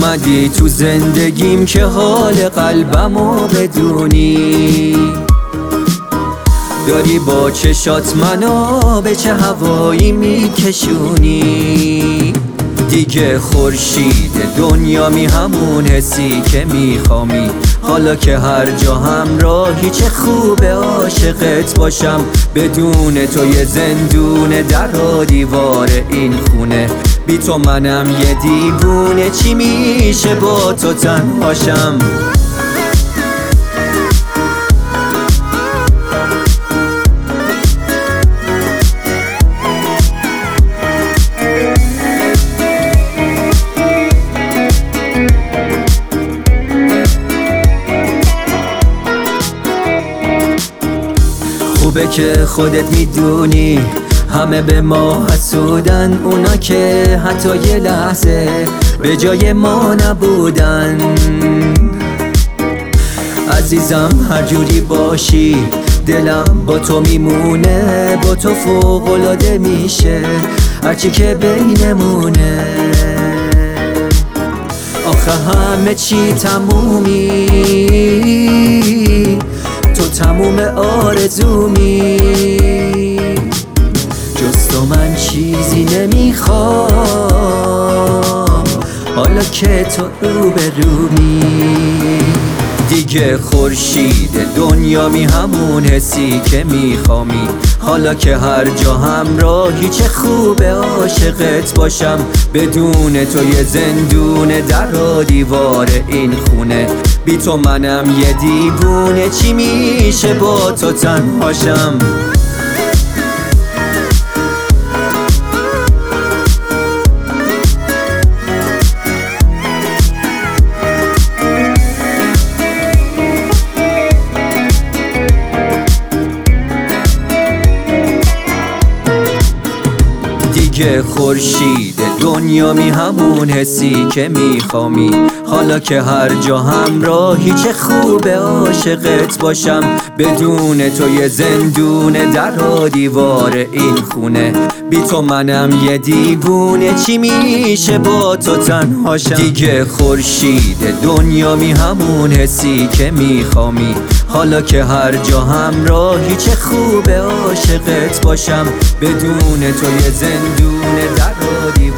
اومدی تو زندگیم که حال قلبمو بدونی، داری با چشات منو به چه هوایی میکشونی. دیگه خورشید دنیامی، همون حسی که میخوامی، حالا که هر جا همراهی چه خوبه عاشقت باشم. بدون تو یه زندونه در و دیوار این خونه، بی تو منم یه دیوونه، چی میشه با تو تنهاشم. خوبه که خودت میدونی همه به ما حسودن، اونا که حتی یه لحظه به جای ما نبودن. عزیزم هر جوری باشی دلم با تو میمونه، با تو فوق‌العاده میشه هرچی که بینمونه. آخه همه چی تمومی، تو تموم آرزومی، جز تو من چیزی نمیخوام حالا که تو روبرومی. دیگه خورشید دنیامی، همون حسی که میخوامی، حالا که هر جا همراهی چه خوبه عاشقت باشم. بدون تو یه زندونه در و دیوار این خونه، بی تو منم یه دیوونه، چی میشه با تو تنهاشم. دیگه خورشید دنیامی، همون حسی که میخوامی، حالا که هر جا همراهی چه خوبه عاشقت باشم. بدون تو یه زندونه در و دیوار این خونه، بی تو منم یه دیوونه، چی میشه با تو تنهاشم. دیگه خورشید دنیامی، همون حسی که میخوامی، حالا که هر جا همراهی چه خوبه عاشقت باشم. بدون تو یه زندونه در و دیوار